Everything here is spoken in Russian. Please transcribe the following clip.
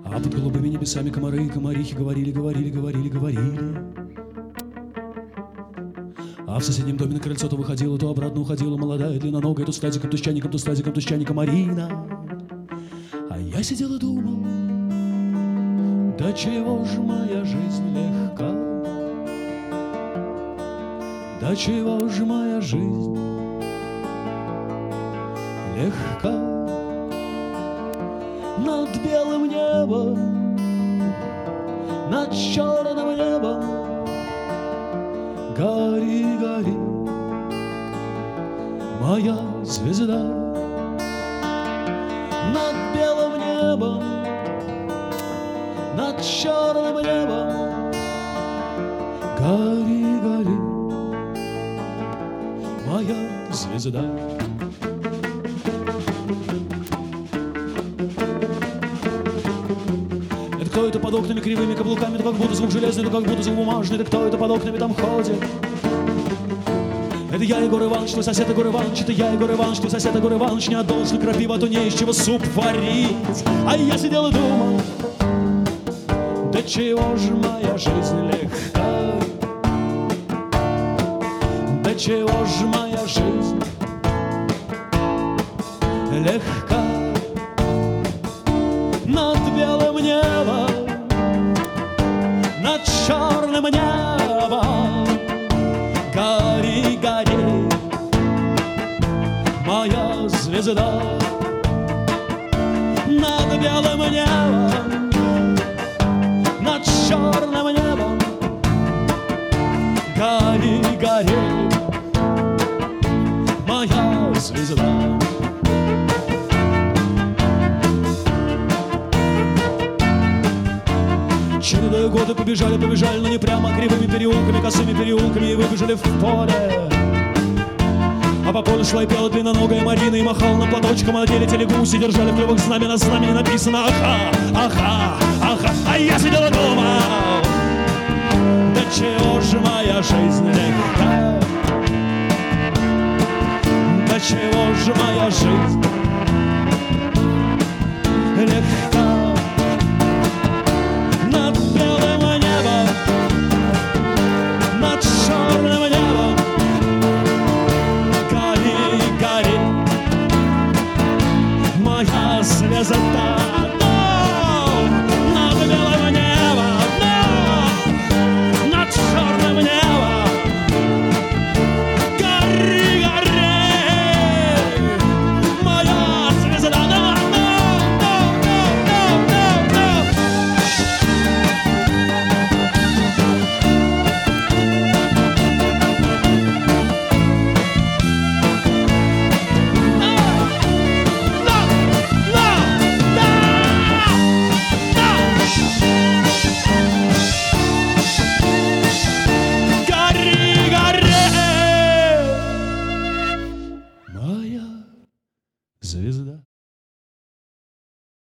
А под голубыми небесами комары и комарихи говорили, говорили, говорили, говорили. А в соседнем доме на крыльцо то выходила, то обратно уходила молодая длинноногая, то с тазиком, то с чайником, то с тазиком, то с чайником Марина. А я сидел и думал, да чего ж моя жизнь легка, да чего ж моя жизнь легка. Над белым небом, над черным небом гори, гори, моя звезда. Над белым небом, над черным небом гори, гори, моя звезда. Это кто это под окнами кривыми каблуками, то как будто звук железный, то как будто звук бумажный, это кто это под окнами там ходит? Это я, Егор Иванович, твой сосед Егор Иванович, это я, Егор Иванович, твой сосед Егор Иванович, не отдал, что крапива, то не из чего суп варить. А я сидел и думал, да чего же моя жизнь легка, да чего же моя жизнь легка. Над белым небом, над черным небом гори, гори, моя звезда. Над белым небом, над черным небом гори, гори, моя звезда. Чередуя годы побежали, побежали, но не прямо кривыми переулками, косыми переулками, и выбежали в поле. А по полю шла и пела длинноногая Марина, и махала на платочком, а на деле телегуси держали в клювах знамя, на знамени написано «Аха, аха, аха». А я сидел и думал, да чего же моя жизнь легка, да чего же моя жизнь легка.